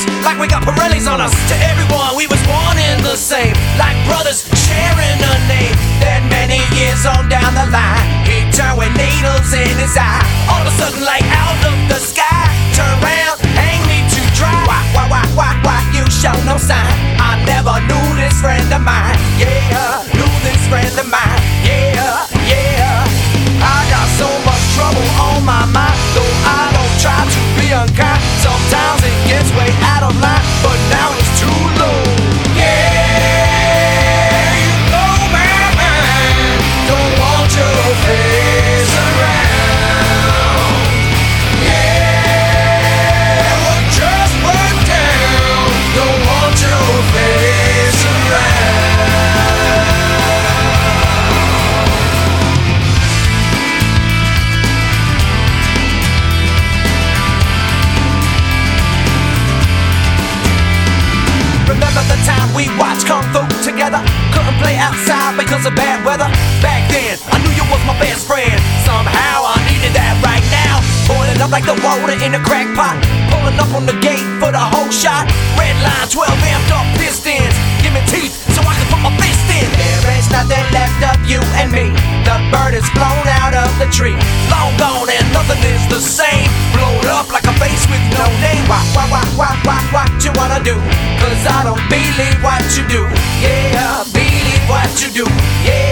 like we got Pirellis on us. To everyone, we was one and the same, like brothers sharing a name. Then many years on down the line, he turned with needles in his eye. All of a sudden, like out of the sky, turn around, hang me to dry. Why, you show no sign. I never knew this friend of mine. Yeah, knew this friend of mine. Yeah. I got so much trouble on my mind, though I don't try to be unkind. Sometimes it gets way out of line, but now it's too low. Yeah, you blow my mind. Don't want your face around. Yeah, what just went down. Don't want your face around. Remember the time we watched Kung Fu together? Couldn't play outside because of bad weather. Back then, I knew you was my best friend. Somehow I needed that right now. Boiling up like the water in a crack pot. Pulling up on the gate for the whole shot. Red line, 12 amped up pistons. Give me teeth so I can put my fist in. There is nothing left of you and me. The bird is blown out of the tree. Long gone and nothing is the same. Blown up like a face with no name. What you wanna do? Cause I don't believe what you do. Yeah, believe what you do. Yeah.